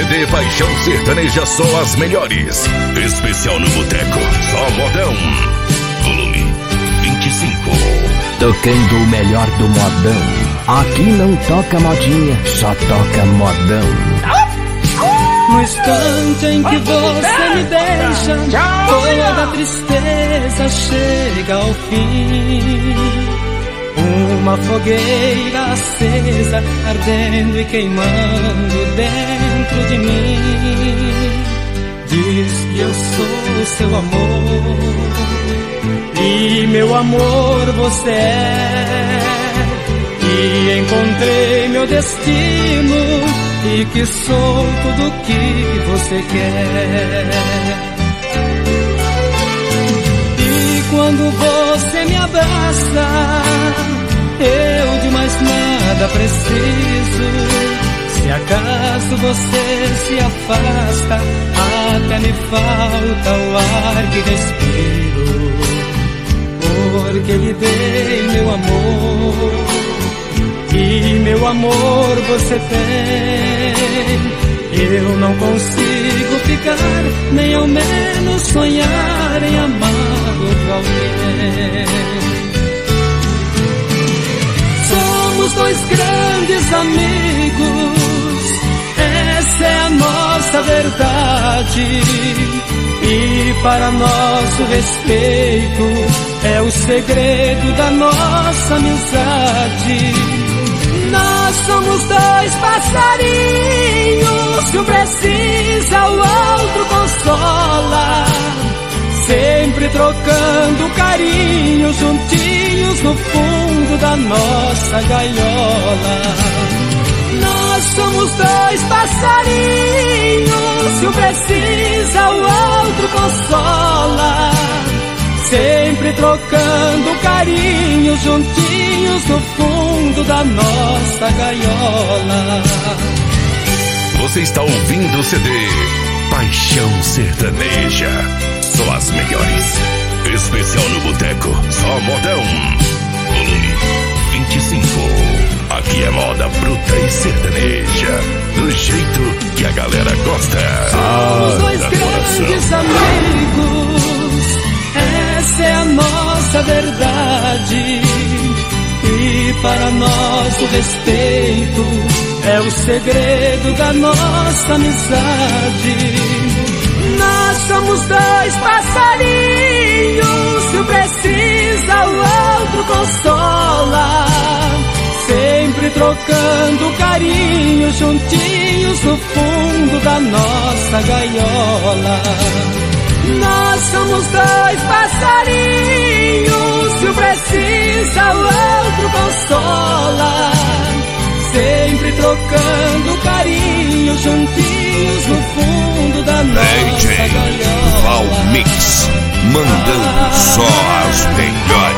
CD Paixão Sertaneja, só as melhores. Especial no Boteco, só modão. Volume 25. Tocando o melhor do modão. Aqui não toca modinha, só toca modão. No instante em que você me deixa, toda tristeza chega ao fim. Uma fogueira acesa, ardendo e queimando dentro de mim. Diz que eu sou seu amor, e meu amor você é. E encontrei meu destino, e que sou tudo que você quer. E quando você me abraça, eu de mais nada preciso. Se acaso você se afasta, até me falta o ar que respiro. Porque lhe dei meu amor, e meu amor você tem. Eu não consigo ficar, nem ao menos sonhar em amar outro alguém. Somos dois grandes amigos, essa é a nossa verdade. E para nosso respeito é o segredo da nossa amizade. Nós somos dois passarinhos, se um precisa o outro consola, sempre trocando carinho, juntinhos no fundo da nossa gaiola. Nós somos dois passarinhos, se um precisa o outro consola, sempre trocando carinho, juntinhos no fundo da nossa gaiola. Você está ouvindo o CD Paixão Sertaneja, só as melhores. Especial no Boteco, só modão. Volume 25. Aqui é moda bruta e sertaneja, do jeito que a galera gosta. Somos dois grandes amigos, essa é a nossa verdade. E para nosso respeito é o segredo da nossa amizade. Nós somos dois passarinhos, se um precisa o outro consola, sempre trocando carinho, juntinhos no fundo da nossa gaiola. Nós somos dois passarinhos, se um precisa o outro consola, sempre trocando carinho, juntinhos no fundo da nossa gaiola. Val Mix, mandando só as melhores.